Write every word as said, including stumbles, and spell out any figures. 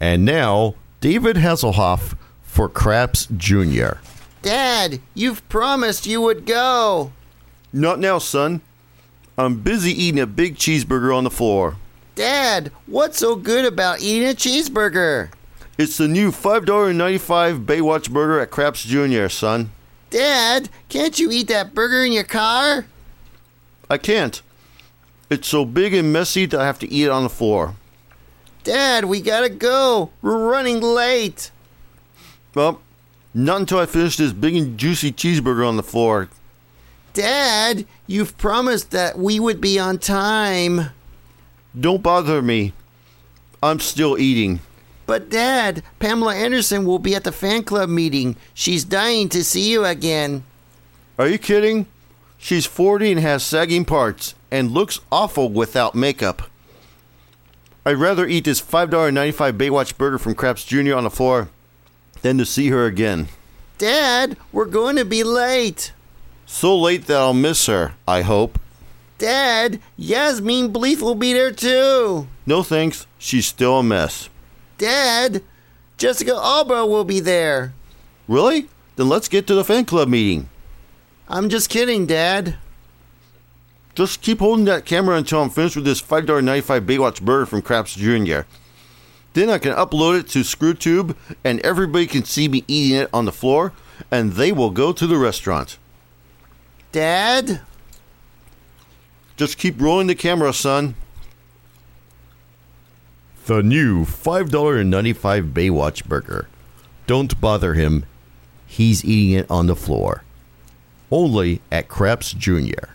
And now, David Hasselhoff for Craps Junior Dad, you've promised you would go. Not now, son. I'm busy eating a big cheeseburger on the floor. Dad, what's so good about eating a cheeseburger? It's the new five dollars and ninety-five cents Baywatch burger at Craps Junior, son. Dad, can't you eat that burger in your car? I can't. It's so big and messy that I have to eat it on the floor. Dad, we gotta go. We're running late. Well, not until I finish this big and juicy cheeseburger on the floor. Dad, you've promised that we would be on time. Don't bother me. I'm still eating. But Dad, Pamela Anderson will be at the fan club meeting. She's dying to see you again. Are you kidding? She's forty and has sagging parts and looks awful without makeup. I'd rather eat this five dollars and ninety-five cents Baywatch burger from Craps Junior on the floor than to see her again. Dad, we're going to be late. So late that I'll miss her, I hope. Dad, Yasmin Bleeth will be there too. No thanks, she's still a mess. Dad, Jessica Alba will be there. Really? Then let's get to the fan club meeting. I'm just kidding, Dad. Just keep holding that camera until I'm finished with this five dollars and ninety-five cents Baywatch burger from Craps Junior Then I can upload it to ScrewTube and everybody can see me eating it on the floor and they will go to the restaurant. Dad? Just keep rolling the camera, son. The new five dollars and ninety-five cents Baywatch burger. Don't bother him. He's eating it on the floor. Only at Craps Junior